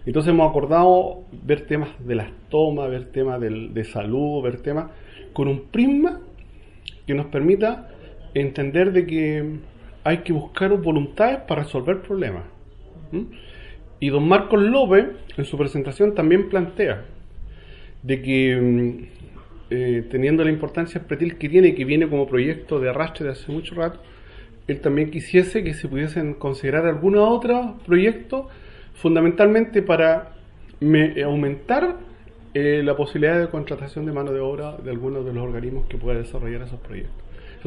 Entonces hemos acordado ver temas de las tomas, ver temas de salud, ver temas con un prisma que nos permita entender de que hay que buscar voluntades para resolver problemas. ¿Mm? Y don Marcos López, en su presentación, también plantea de que teniendo la importancia el pretil que tiene, que viene como proyecto de arrastre de hace mucho rato, él también quisiese que se pudiesen considerar algunos otros proyectos, fundamentalmente para aumentar la posibilidad de contratación de mano de obra de algunos de los organismos que puedan desarrollar esos proyectos.